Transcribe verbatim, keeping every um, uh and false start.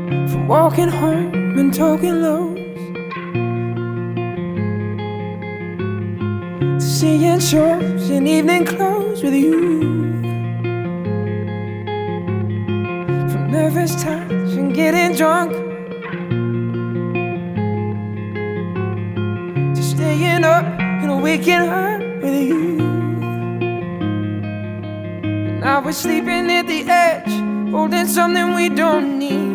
from walking home and talking lows, to seeing shows in evening clothes with you, from nervous touch and getting drunk, to staying up and waking up with you. And now we're sleeping at the edge, holding something we don't need.